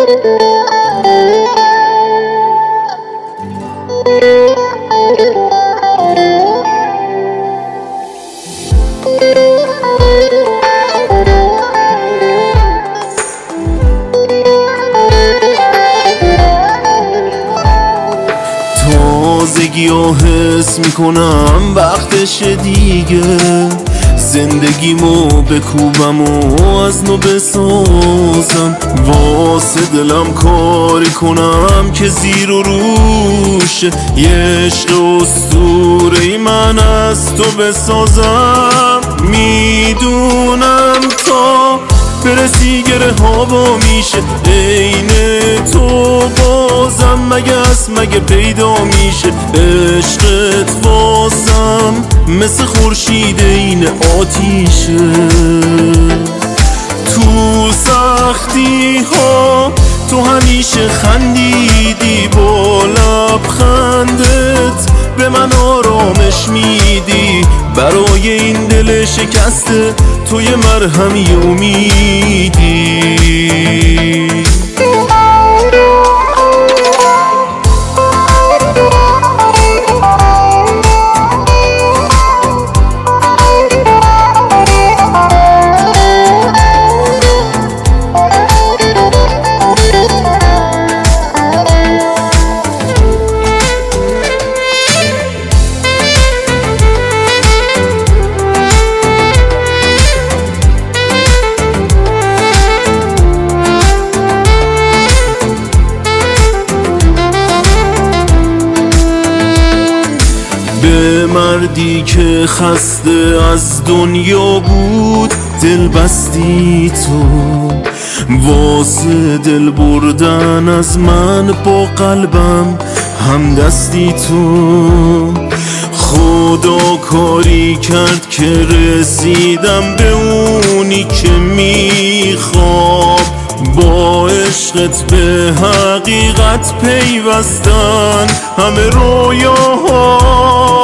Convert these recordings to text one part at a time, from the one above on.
تازگی ها حس میکنم وقتش دیگه، زندگیمو بکوبم و از نو بسازم، واسه دلم کاری کنم که زیر و روشه، یه عشق اسطوره‌ای من از تو بسازم. میدونم تا برسی گره هوا میشه عین تو بازم، مگه پیدا میشه عشقت واسم مثل خورشید این آتیشه. تو سختی ها تو همیشه خندیدی، با لبخندت به من آرامش میدی، برای این دل شکسته تو یه مرهمی امیدی. به مردی که خسته از دنیا بود دل بستی تو، واسه دل بردن از من با قلبم هم دستی تو. خدا کاری کرد که رسیدم به اونی که میخوام، با عشقت به حقیقت پیوستن همه رویاها.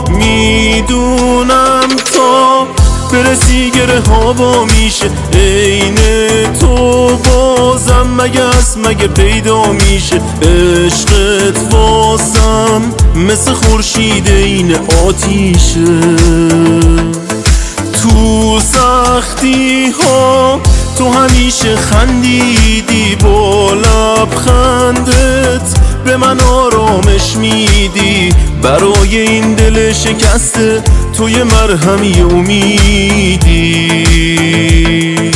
میدونم تا برسی گره هوا میشه عین تو بازم، مگه پیدا میشه عشقت واسم مثل خورشید این آتیشه. تو سختی ها تو همیشه خندیدی، با لبخندت به من آرامش میدی، برای این دل شکسته تو یه مرهمی امیدی.